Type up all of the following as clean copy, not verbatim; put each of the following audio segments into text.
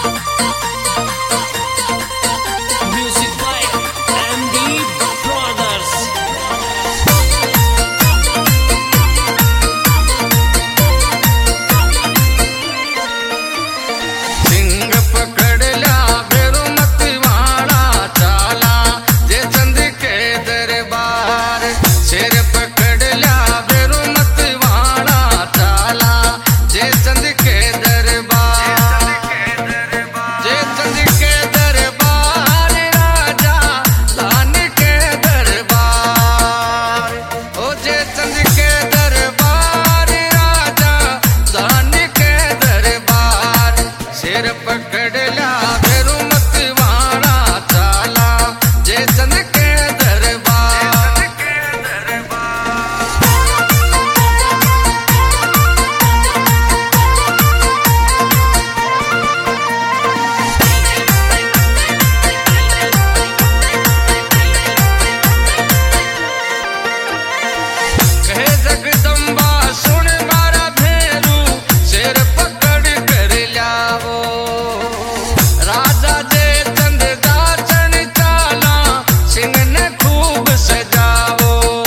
Music by MD Brothers. Singh पकड़ला भेरू मतवाड़ा चाला जे चंद के दरबार। शेर पकड़ला भेरू मतवाड़ा चाला जे चंद के दरबार। जे चंद के दरबार राजा दान के दरबार। ओ जे चंद के दरबार राजा दान के दरबार। शेर पकड़ला भेरू मतवाड़ा चाला जे चंद के दरबार। कहे जगदम्बा सुन मारा भेरू शेर पकड़ कर लावो। राजा जे चंद दाचन चाला सिंह ने खूब सजावो।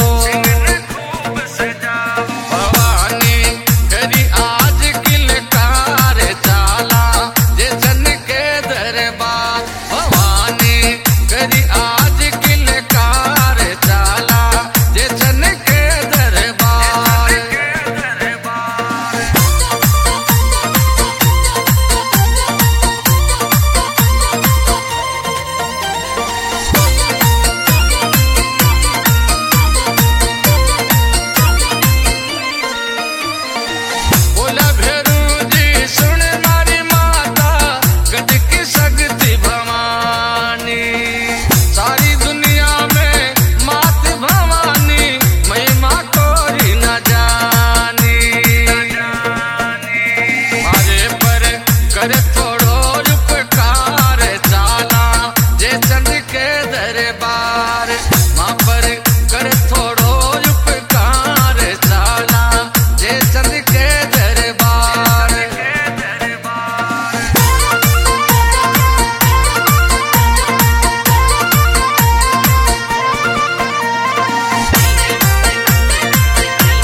भवानी करी आज किलकार चाला जे चंद के दरबार। भवानी करी आज किलकार चाला जे चंद के दरबार। बोला भेरू जी सुन मारी माता गज की शक्ति भवानी। सारी दुनिया में मात भवानी महिमा कोई न जानी। मारे पर कर थोड़ो उपकार चाला जे चंद के दरबार। माँ पर कर थोड़ो उपकार चाला जे चंद के दरबार।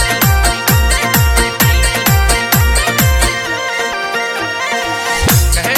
कहे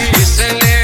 इसलिए